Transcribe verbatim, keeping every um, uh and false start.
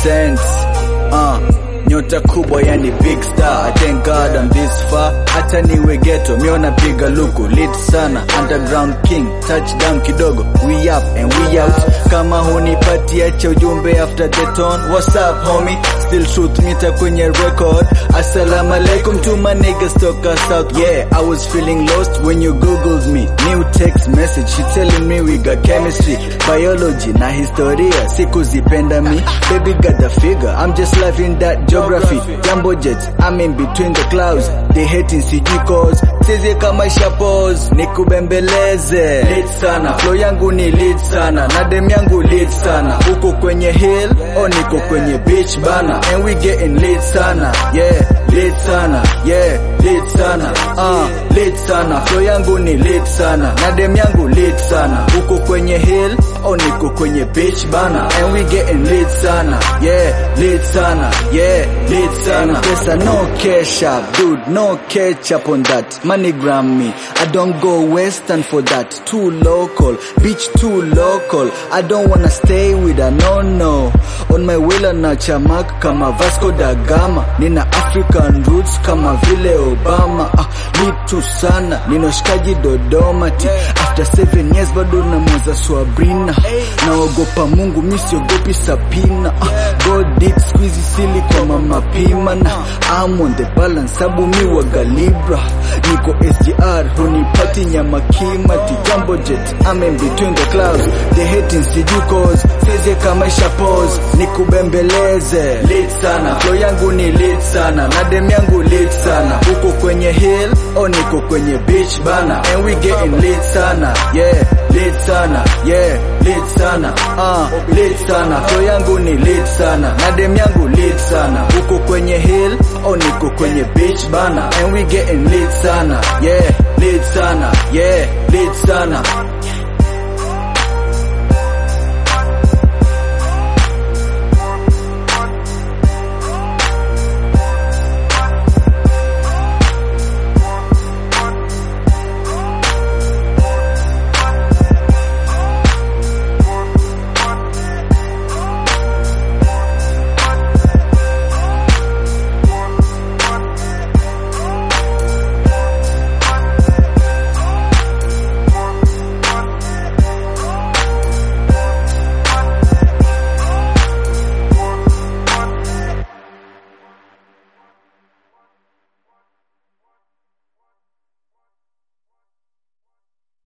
sense. Uh, nyota kubwa yani big star. I thank God I'm this far. Hata niwe ghetto miona piga luku lit sana. Underground king touchdown kidogo. We up and we out. Kama hunipati acha ujumbe after the tone. What's up homie? Still truth meter kwenye record. Assalamu alaikum to my niggas toka south. Yeah, I was feeling lost when you googled me. New text message she telling me we got chemistry, biology na historia. Siku zipenda me. Baby got the figure. I'm just loving that geography. Jumbo jets, I'm in between the clouds. They hating C G cause sizi kama isha pose. Nikubembeleze lit sana. Flow yangu ni lit sana. Na dem yangu lit sana. Uko kwenye hill o niko kwenye beach bana. And we getting lit sana. Yeah, lit sana. Yeah, lit sana. Uh, lit sana. Flow yangu ni lit sana. Na dem yangu lit sana. Uko kwenye hill o niko kwenye beach bana. And we getting lit sana. Yeah, lit sana. Yeah, lit sana. Pesa no cash up, dude, no ketchup on that. Moneygram me, I don't go western for that. Too local, bitch too local. I don't wanna stay with a no-no. On my wheel na chamak kama Vasco da Gama. Nina African roots kama vile Obama. Ah, litu sana, nino shikaji Dodoma ti. After seven years bado na mwaza Swabrina. Naogopa Mungu misiogopi Sapina. Ah, God did squeeze sili kwa mama pima na I'm on the balance sabu mi waga Libra. Niko S G R hunipati nyama kimati. Jumbo jet I'm in between the clouds. They hating C G cause sizi kama isha pose. Nikubembeleze lit sana. Flow yangu ni lit sana. Na dem yangu lit sana. Uko kwenye hill o niko kwenye beach bana. And we getting lit sana. Yeah, lit sana. Yeah, lit sana. Uh, lit sana. Flow yangu ni lit sana. Na dem yangu lit sana. Uko kwenye hill o niko kwenye beach bana. And we getting lit sana. Yeah, lit sana. Yeah, lit sana.